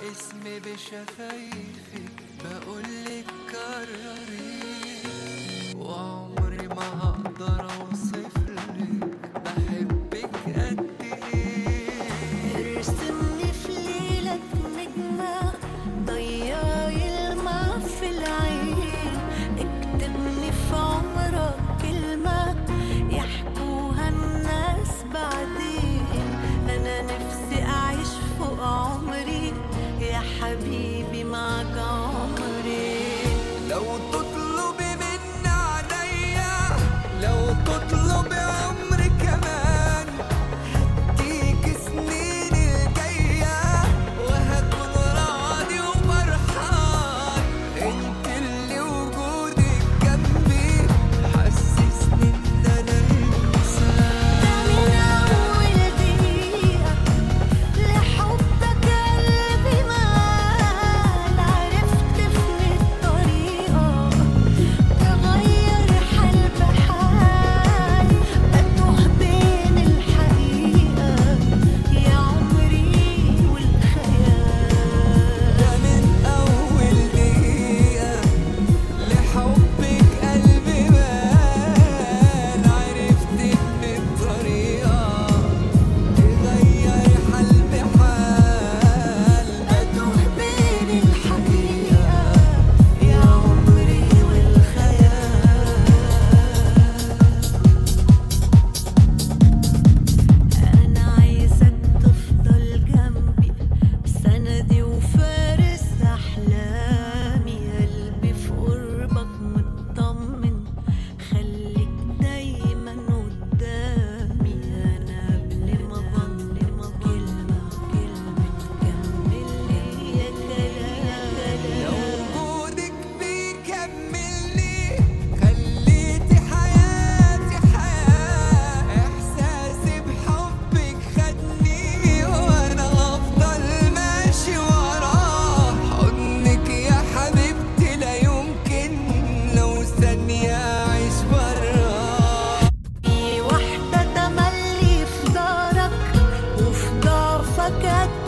اسمي بشفايفك بقولك كرري، وعمري ما هقدر اوصفلك بحبك قد ايه. ارسمني في ليلك نجمة ضيعي الماء في العين، اكتبني في عمرك كلمة يحكوها الناس بعدين. انا نفسي اعيش فوق عمري يا حبيبي معك عمري. لو تطلبي مني عينيا، لو تطلبي عمري كمان، هديك سنين الجاية وهكون راضي وفرحان. انت اللي وجودك جنبي حسسني ان انا انسان. ده من أول دقيقة لحبك قلبي مال، عرفت في الطريقة تغير حال بحال، بتوه بين الحقيقة يا عمري والخيال. ده من أول دقيقة لحبك قلبي بان، عرفت إن الطريقة تغير حال بحال، بتوه بين الحقيقة يا عمري والخيال. أنا عايزك تفضل جنبي سندي وفارس أحلامي، قلبي في قربك مطمن خليك دايما قدامي. أنا قبل ما بنطق كلمة تكمل لي كلام. لو وجودك بيكملني خليتي حياتي حياة، إحساسي بحبك خدني وأنا أفضل ماشي وراه. حضنك يا حبيبتي لا يمكن لو ثانية أعيش براه. في واحدة تملي في دارك وفي ضعفك